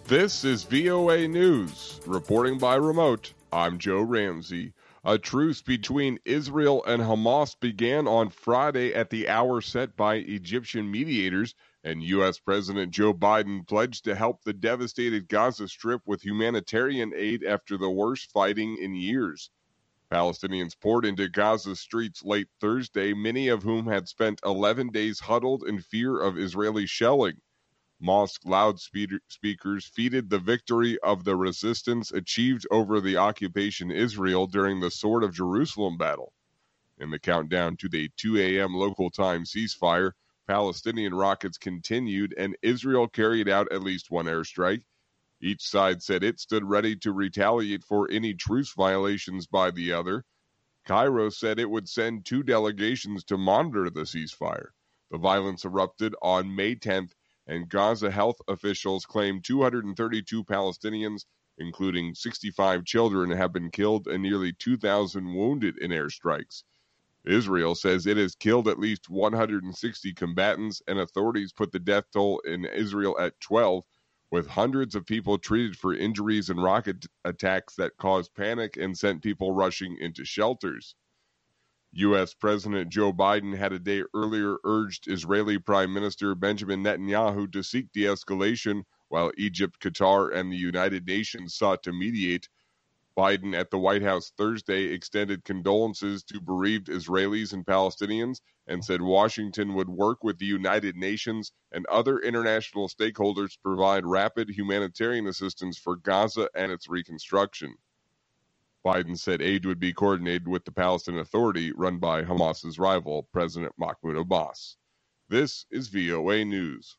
This is VOA News. Reporting by remote, I'm Joe Ramsey. A truce between Israel and Hamas began on Friday at the hour set by Egyptian mediators, and U.S. President Joe Biden pledged to help the devastated Gaza Strip with humanitarian aid after the worst fighting in years. Palestinians poured into Gaza streets late Thursday, many of whom had spent 11 days huddled in fear of Israeli shelling. Mosque loudspeakers feted the victory of the resistance achieved over the occupation Israel during the Sword of Jerusalem battle. In the countdown to the 2 a.m. local time ceasefire, Palestinian rockets continued and Israel carried out at least one airstrike. Each side said it stood ready to retaliate for any truce violations by the other. Cairo said it would send 2 delegations to monitor the ceasefire. The violence erupted on May 10th, and Gaza health officials claim 232 Palestinians, including 65 children, have been killed and nearly 2,000 wounded in airstrikes. Israel says it has killed at least 160 combatants, and authorities put the death toll in Israel at 12, with hundreds of people treated for injuries and rocket attacks that caused panic and sent people rushing into shelters. U.S. President Joe Biden had a day earlier urged Israeli Prime Minister Benjamin Netanyahu to seek de-escalation, while Egypt, Qatar, and the United Nations sought to mediate. Biden at the White House Thursday extended condolences to bereaved Israelis and Palestinians and said Washington would work with the United Nations and other international stakeholders to provide rapid humanitarian assistance for Gaza and its reconstruction. Biden said aid would be coordinated with the Palestinian Authority run by Hamas's rival, President Mahmoud Abbas. This is VOA News.